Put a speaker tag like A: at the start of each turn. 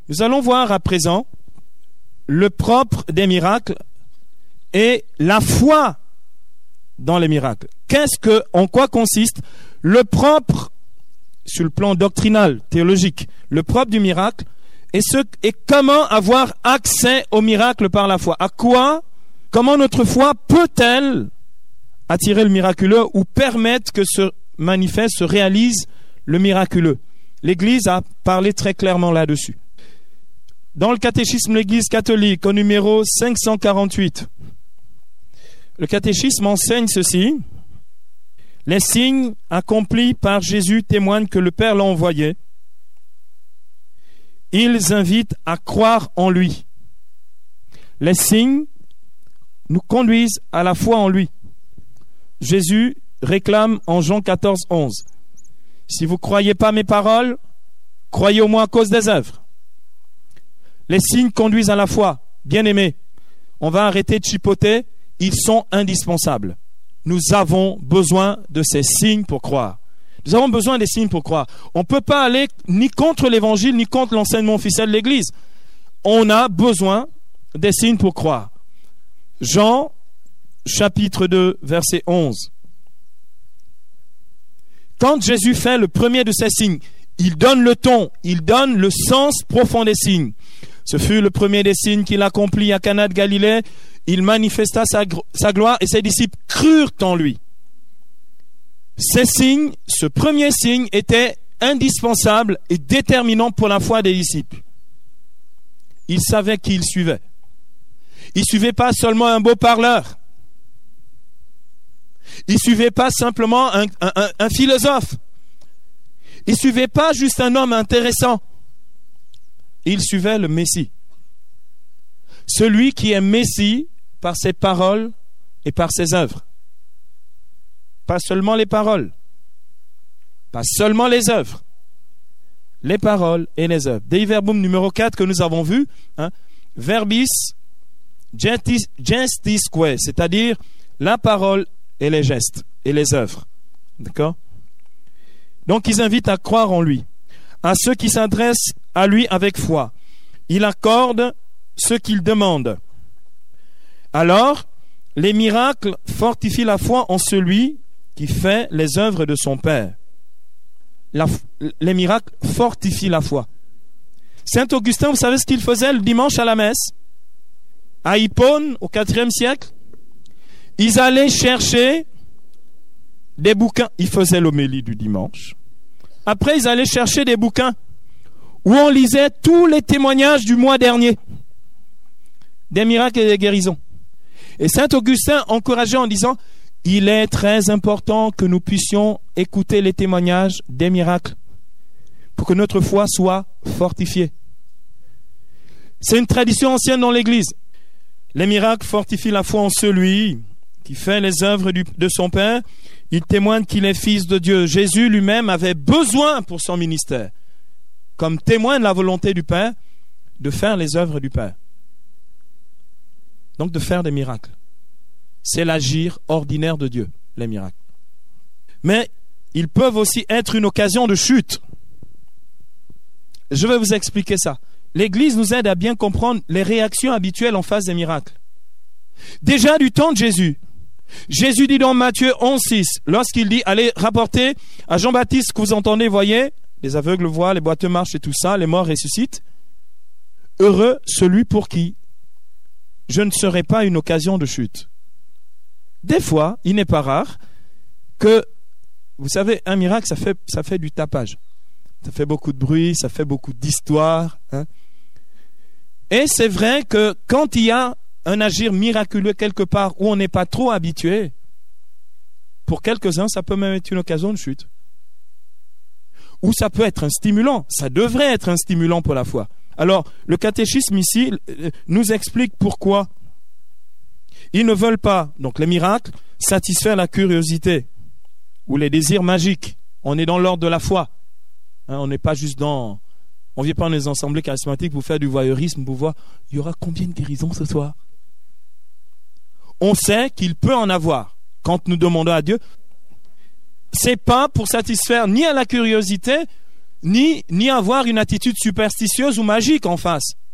A: Nous allons voir à présent le propre des miracles et la foi dans les miracles. En quoi consiste le propre sur le plan doctrinal, théologique, le propre du miracle et comment avoir accès au miracle par la foi. Comment notre foi peut-elle attirer le miraculeux ou permettre que se manifeste, se réalise le miraculeux. L'Église a parlé très clairement là-dessus. Dans le catéchisme de l'Église catholique, au numéro 548, le catéchisme enseigne ceci. Les signes accomplis par Jésus témoignent que le Père l'a envoyé. Ils invitent à croire en lui. Les signes nous conduisent à la foi en lui. Jésus réclame en Jean 14, 11. Si vous ne croyez pas mes paroles, croyez au moins à cause des œuvres. Les signes conduisent à la foi. Bien-aimés, on va arrêter de chipoter. Ils sont indispensables. Nous avons besoin de ces signes pour croire. Nous avons besoin des signes pour croire. On ne peut pas aller ni contre l'évangile, ni contre l'enseignement officiel de l'Église. On a besoin des signes pour croire. Jean, chapitre 2, verset 11. Quand Jésus fait le premier de ces signes, il donne le ton, il donne le sens profond des signes. Ce fut le premier des signes qu'il accomplit à Cana de Galilée. Il manifesta sa gloire et ses disciples crurent en lui. Ces signes, ce premier signe était indispensable et déterminant pour la foi des disciples. Ils savaient qui ils suivaient. Ils ne suivaient pas seulement un beau parleur. Ils ne suivaient pas simplement un philosophe. Ils ne suivaient pas juste un homme intéressant. Ils suivaient le Messie. Celui qui est Messie par ses paroles et par ses œuvres. Pas seulement les paroles. Pas seulement les œuvres. Les paroles et les œuvres. Dei verbum numéro 4 que nous avons vu. Verbis gestisque, c'est-à-dire la parole et les gestes et les œuvres. D'accord? Donc ils invitent à croire en lui. À ceux qui s'adressent à lui avec foi. Il accorde ce qu'ils demandent. Alors, les miracles fortifient la foi en celui qui fait les œuvres de son Père. Les miracles fortifient la foi. Saint Augustin, vous savez ce qu'il faisait le dimanche à la messe? À Hippone, au IVe siècle, ils allaient chercher des bouquins. Ils faisaient l'homélie du dimanche. Après, ils allaient chercher des bouquins où on lisait tous les témoignages du mois dernier, des miracles et des guérisons. Et Saint Augustin encourageait en disant, il est très important que nous puissions écouter les témoignages des miracles pour que notre foi soit fortifiée. C'est une tradition ancienne dans l'Église. Les miracles fortifient la foi en celui qui fait les œuvres de son Père. Il témoigne qu'il est fils de Dieu. Jésus lui-même avait besoin pour son ministère, comme témoin de la volonté du Père, de faire les œuvres du Père. Donc de faire des miracles. C'est l'agir ordinaire de Dieu, les miracles. Mais ils peuvent aussi être une occasion de chute. Je vais vous expliquer ça. L'Église nous aide à bien comprendre les réactions habituelles en face des miracles. Déjà du temps de Jésus, Jésus dit dans Matthieu 11,6, lorsqu'il dit, allez rapporter à Jean-Baptiste ce que vous entendez, voyez, les aveugles voient, les boiteux marchent et tout ça, les morts ressuscitent. Heureux celui pour qui je ne serai pas une occasion de chute. Des fois, il n'est pas rare que, vous savez, un miracle, ça fait du tapage. Ça fait beaucoup de bruit, ça fait beaucoup d'histoires. Et c'est vrai que quand il y a un agir miraculeux quelque part où on n'est pas trop habitué, pour quelques-uns, ça peut même être une occasion de chute. Ou ça peut être un stimulant. Ça devrait être un stimulant pour la foi. Alors, le catéchisme ici nous explique pourquoi. Ils ne veulent pas, donc les miracles, satisfaire la curiosité ou les désirs magiques. On est dans l'ordre de la foi. On n'est pas juste dans... On ne vient pas dans les assemblées charismatiques pour faire du voyeurisme, pour voir, il y aura combien de guérisons ce soir? On sait qu'il peut en avoir. Quand nous demandons à Dieu, c'est pas pour satisfaire ni à la curiosité, ni avoir une attitude superstitieuse ou magique en face.